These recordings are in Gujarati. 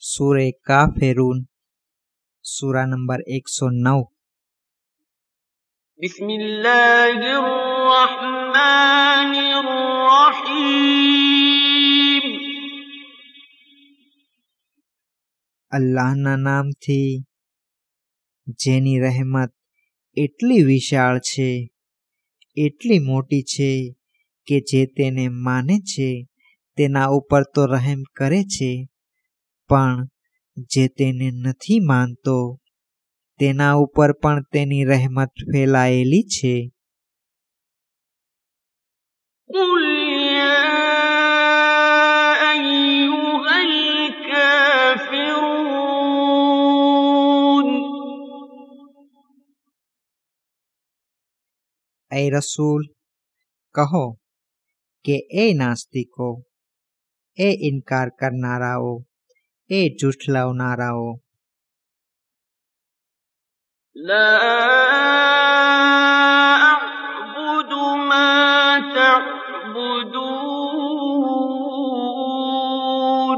सूरे काफिरून सूरा नंबर 109। बिस्मिल्लाहिर्रहमानिर्रहीम। अल्लाहना नामथी जेनी रहमत એટલી વિશાળ છે, એટલી મોટી છે કે જે તેને માને છે તેના ઉપર તો રહેમ કરે છે, પણ જે તેને નથી માનતો તેના ઉપર પણ તેની રહેમત ફેલાયેલી છે। قل يا أيها الكافرون ऐ रसूल कहो કે એ નાસ્તિકો, એ ઇનકાર કરનારાઓ, એ જુઠલાવનારાઓ, لا أعبد ما تعبدون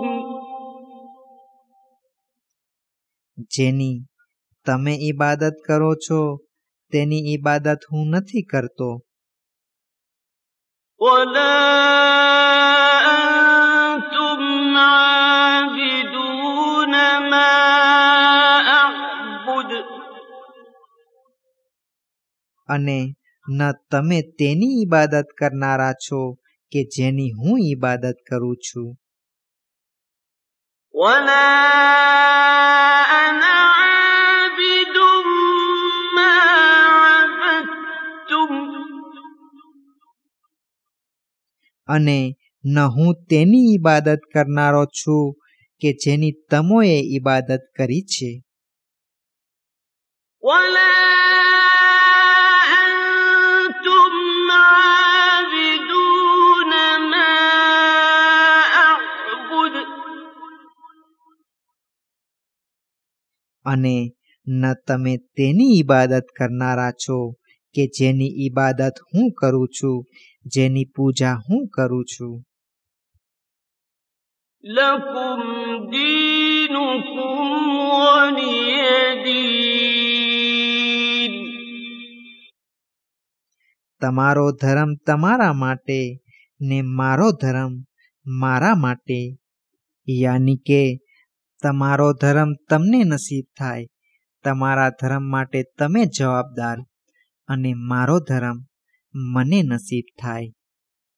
જેની તમે ઈબાદત કરો છો તેની ઈબાદત હું નથી કરતો, ولا أنتم عابدون ما أعبد અને ન તમે તેની ઈબાદત કરનારા છો કે જેની હું ઈબાદત કરું છું, ولا أنا عابد ما عبدتم અને ન હું તેની ઈબાદત કરનારો છું કે જેની તમોએ ઈબાદત કરી છે, ولا أنتم عابدون ما أعبد અને ન તમે તેની ઈબાદત કરનારા છો કે જેની ઈબાદત હું કરું છું, જેની પૂજા હું કરું છું। لكم دينكم ولي دين તમારો ધર્મ તમારા માટે ને મારો ધર્મ મારા માટે, યાની કે તમારો ધર્મ તમને નસીબ થાય, તમારા ધર્મ માટે તમે જવાબદાર, અને મારો ધર્મ મને નસીબ થાય।